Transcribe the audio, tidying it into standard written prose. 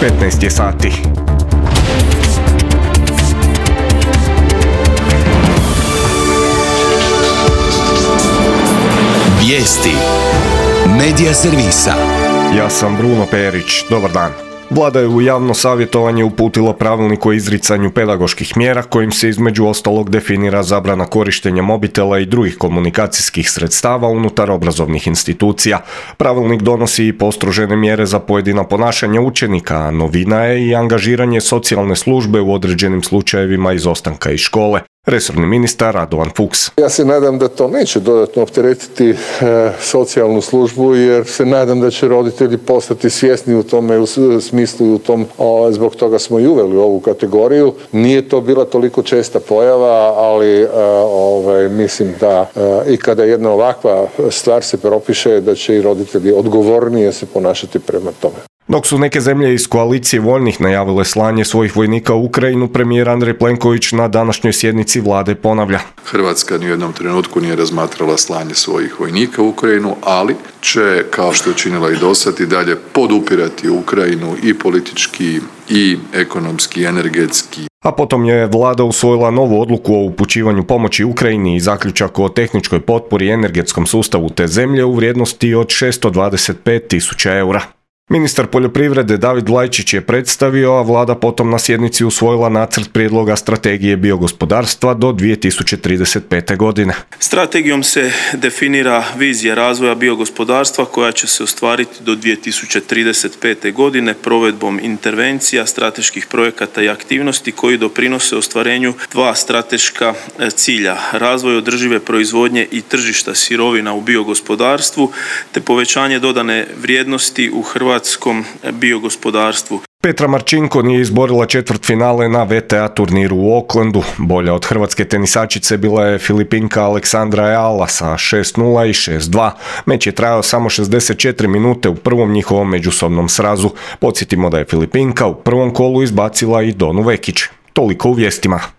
15 je sati. Vijesti Medija servisa. Ja sam Bruno Perić. Dobar dan. Vlada je u javno savjetovanje uputila pravilnik o izricanju pedagoških mjera kojim se između ostalog definira zabrana korištenja mobitela i drugih komunikacijskih sredstava unutar obrazovnih institucija. Pravilnik donosi i postrožene mjere za pojedina ponašanja učenika, a novina je i angažiranje socijalne službe u određenim slučajevima izostanka iz škole. Resorni ministar Radovan Fuchs. Ja se nadam da to neće dodatno opteretiti socijalnu službu, jer se nadam da će roditelji postati svjesni u tome, u smislu i u tom, zbog toga smo i uveli ovu kategoriju. Nije to bila toliko česta pojava, ali mislim da i kada jedna ovakva stvar se propiše, da će i roditelji odgovornije se ponašati prema tome. Dok su neke zemlje iz koalicije voljnih najavile slanje svojih vojnika u Ukrajinu, premijer Andrej Plenković na današnjoj sjednici vlade ponavlja. Hrvatska ni u jednom trenutku nije razmatrala slanje svojih vojnika u Ukrajinu, ali će, kao što je činila i dosad, i dalje podupirati Ukrajinu i politički i ekonomski, energetski. A potom je vlada usvojila novu odluku o upućivanju pomoći Ukrajini i zaključak o tehničkoj potpori energetskom sustavu te zemlje u vrijednosti od 625.000 eura. Ministar poljoprivrede David Lajčić je predstavio, a vlada potom na sjednici usvojila nacrt prijedloga strategije biogospodarstva do 2035. godine. Strategijom se definira vizija razvoja biogospodarstva koja će se ostvariti do 2035. godine provedbom intervencija, strateških projekata i aktivnosti koji doprinose ostvarenju dva strateška cilja: razvoj održive proizvodnje i tržišta sirovina u biogospodarstvu te povećanje dodane vrijednosti u hrvatskom biogospodarstvu. Petra Marčinko nije izborila četvrtfinale na VTA turniru u Aucklandu. Bolja od hrvatske tenisačice bila je Filipinka Aleksandra Ayala sa 6:0 i 6:2. Meč je trajao samo 64 minute u prvom njihovom međusobnom srazu. Podsjetimo da je Filipinka u prvom kolu izbacila i Donu Vekić. Toliko u vijestima.